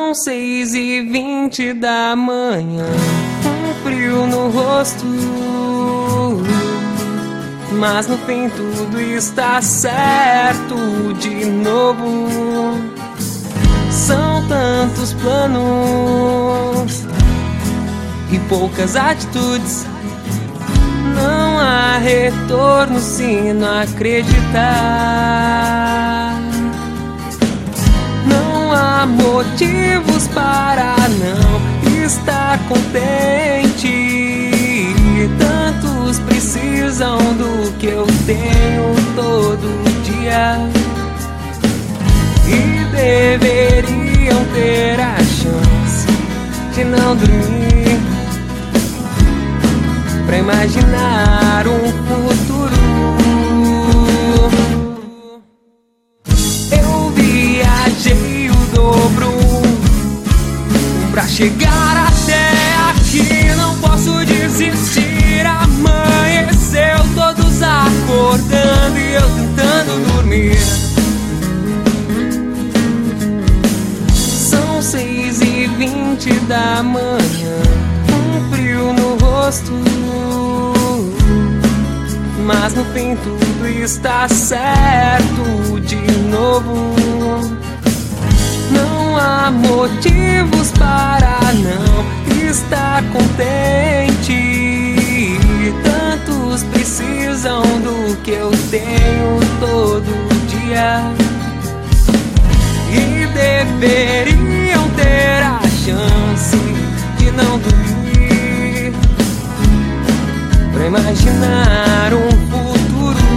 São 6h20 da manhã, um frio no rosto, mas no fim tudo está certo de novo. São tantos planos e poucas atitudes, não há retorno se não acreditar. Não há motivos para não estar contente. Tantos precisam do que eu tenho todo dia e deveriam ter a chance de não dormir pra imaginar um futuro. Eu viajei o dobro pra chegar até aqui. Não posso desistir. Amanheceu, todos acordando e eu tentando dormir. São 6h20 da manhã, um frio no rosto, mas no fim tudo está certo de novo. Não há motivos para não estar contente. Tantos precisam do que eu tenho todo dia e deveriam ter a chance de não dormir pra imaginar um futuro.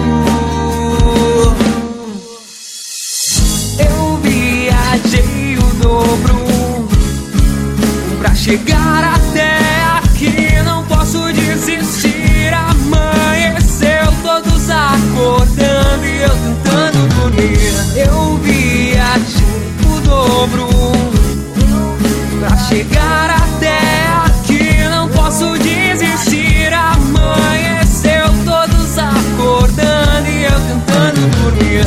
Eu viajei o dobro pra chegar até aqui. Não posso desistir. Amanheceu, todos acordando e eu tentando dormir. Eu viajei o dobro pra chegar até aqui. Não posso desistir. Amanheceu, todos acordando e eu tentando dormir.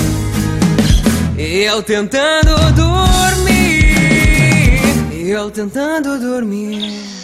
Eu tentando dormir. Eu tentando dormir.